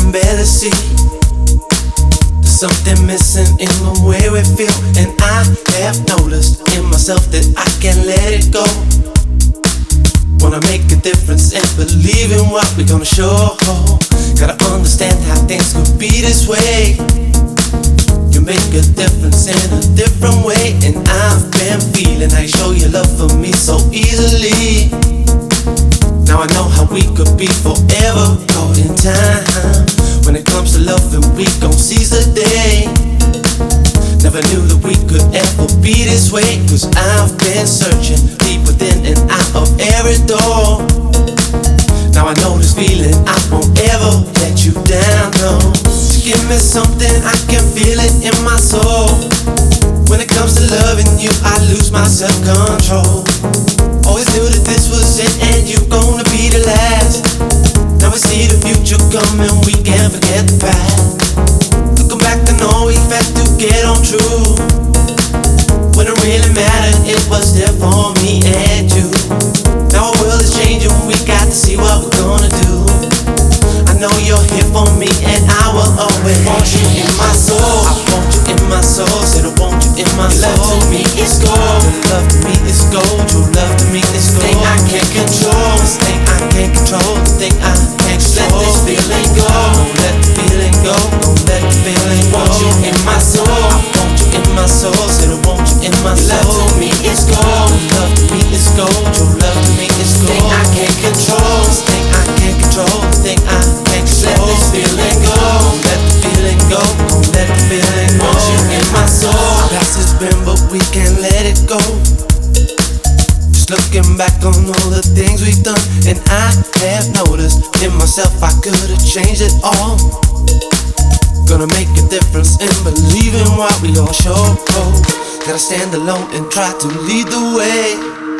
can barely see. There's something missing in the way we feel, and I have noticed in myself that I can't let it go. Wanna make a difference and believe in what we're gonna show. Gotta understand how things could be this way. You make a difference in a different way, and I've been feeling how you show your love for me so easily. Now I know how we could be forever caught in time. When it comes to loving, we gon' seize the day. Never knew that we could ever be this way, 'cause I've been searching deep within and out of every door. Now I know this feeling, I won't ever let you down, no. So give me something, I can feel it in my soul. When it comes to loving you, I lose my self-control. Always knew that this was it and you gonna be the last. Now we see the future coming, we can't forget the past. Looking back, I know we had to get on true. When it really mattered, it was there for me and you. Now our world is changing, we got to see what we're gonna do. I know you're here for me and I will always want you in my soul. I want you in my soul, said I want you in my soul. Your love to me is gold, your love to me is gold, your love to me is gold. Thing I can't control, this thing I can't control, the thing I can't control. Let this feeling go, don't let the feeling go, don't let the feeling go. I want you in my soul, I want you in my soul, said I want you in my soul. Your love to me is gold, your love to me is gold, your love to me is gold. Thing I can't control, this thing I can't control, the thing I can't control. Let this feeling go, don't let the feeling go, don't let the feeling go. I want you in my soul. Past has been, but we can't let it go. Just looking back on all the things we've done, and I have noticed in myself I could've changed it all. Gonna make a difference and believe in what we all show. Gotta stand alone and try to lead the way.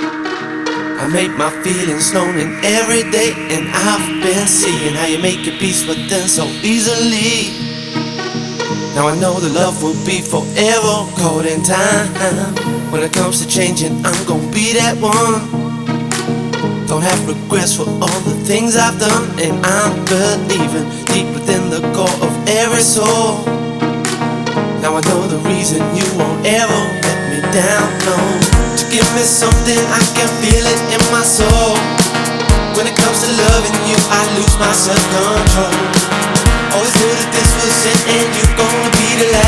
I make my feelings known in every day, and I've been seeing how you make your peace with them so easily. Now I know the love will be forever caught in time. When it comes to changing, I'm gonna be that one. Don't have regrets for all the things I've done, and I'm believing deep within the core of every soul. Now I know the reason you won't ever let me down, no. To give me something, I can feel it in my soul. When it comes to loving you, I lose my self-control. Always knew that this was it and you're gonna be the last.